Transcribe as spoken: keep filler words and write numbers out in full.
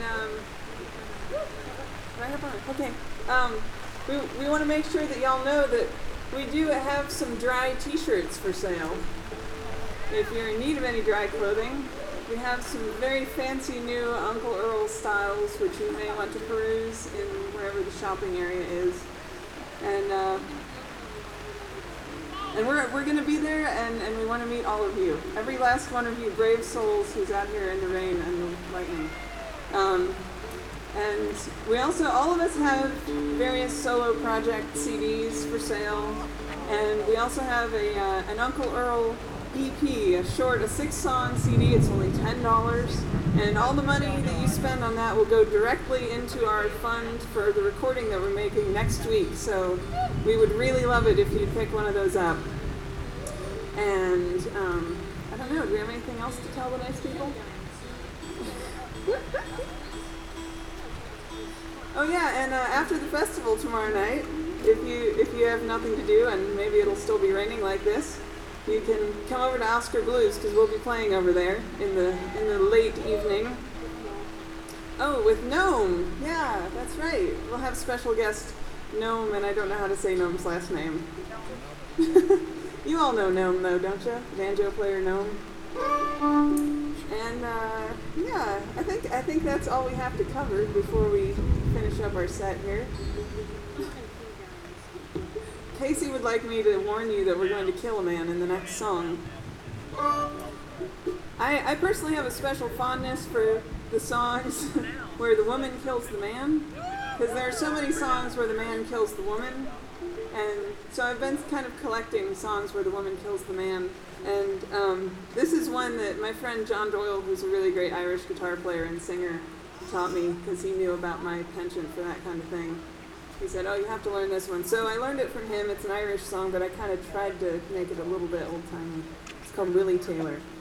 um, right up on it. Okay. Um, we we want to make sure that y'all know that we do have some dry T-shirts for sale. If you're in need of any dry clothing, we have some very fancy new Uncle Earl styles, which you may want to peruse in wherever the shopping area is. And uh, and we're we're going to be there, and, and we want to meet all of you. Every last one of you brave souls who's out here in the rain and the lightning. Um, and we also, all of us have various solo project C Ds for sale. And we also have a uh, an Uncle Earl E P, a short, a six-song C D. It's only ten dollars, and all the money that you spend on that will go directly into our fund for the recording that we're making next week. So we would really love it if you'd pick one of those up. And um, I don't know, do we have anything else to tell the nice people? Oh yeah, and uh, after the festival tomorrow night, if you if you have nothing to do, and maybe it'll still be raining like this, you can come over to Oscar Blues, because we'll be playing over there in the in the late evening. Oh, with Gnome. Yeah, that's right. We'll have special guest Gnome, and I don't know how to say Gnome's last name. You all know Gnome, though, don't you? Banjo player Gnome. And uh, yeah, I think I think that's all we have to cover before we finish up our set here. Casey would like me to warn you that we're going to kill a man in the next song. I, I personally have a special fondness for the songs where the woman kills the man, because there are so many songs where the man kills the woman, and so I've been kind of collecting songs where the woman kills the man, and um, this is one that my friend John Doyle, who's a really great Irish guitar player and singer, taught me, because he knew about my penchant for that kind of thing. He said, oh, you have to learn this one. So I learned it from him. It's an Irish song, but I kind of tried to make it a little bit old-timey. It's called Willie Taylor.